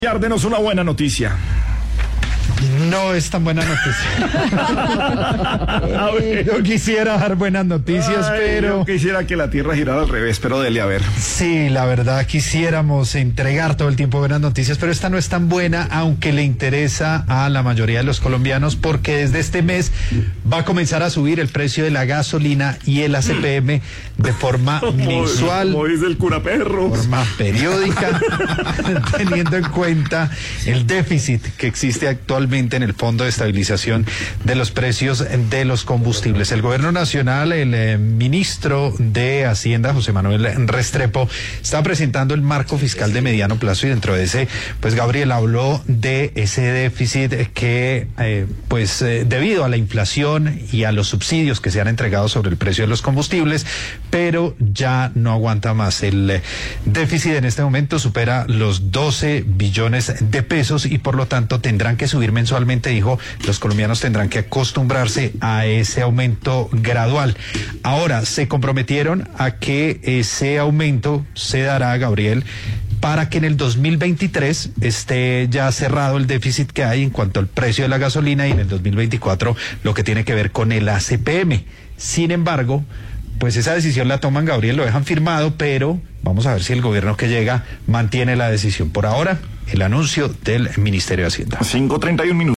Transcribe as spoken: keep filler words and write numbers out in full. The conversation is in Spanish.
Denos una buena noticia. No es tan buena noticia. Yo quisiera dar buenas noticias, Ay, pero... Yo quisiera que la Tierra girara al revés, pero dele a ver. Sí, la verdad, quisiéramos entregar todo el tiempo buenas noticias, pero esta no es tan buena, aunque le interesa a la mayoría de los colombianos, porque desde este mes va a comenzar a subir el precio de la gasolina y el A C P M de forma como, mensual. Como dice el cura perros. De forma periódica, teniendo en cuenta el déficit que existe actualmente en el Fondo de Estabilización de los Precios de los Combustibles. El Gobierno Nacional, el eh, ministro de Hacienda, José Manuel Restrepo, está presentando el marco fiscal de mediano plazo, y dentro de ese, pues Gabriel habló de ese déficit que, eh, pues eh, debido a la inflación y a los subsidios que se han entregado sobre el precio de los combustibles, pero ya no aguanta más. El eh, déficit en este momento supera los doce billones de pesos y por lo tanto tendrán que subir mensualmente, dijo. Los colombianos tendrán que acostumbrarse a ese aumento gradual. Ahora, se comprometieron a que ese aumento se dará, Gabriel, para que en el dos mil veintitrés esté ya cerrado el déficit que hay en cuanto al precio de la gasolina, y en el dos mil veinticuatro lo que tiene que ver con el A C P M. Sin embargo, pues esa decisión la toman, Gabriel, lo dejan firmado, pero vamos a ver si el gobierno que llega mantiene la decisión. Por ahora, el anuncio del Ministerio de Hacienda. cinco treinta y un minutos.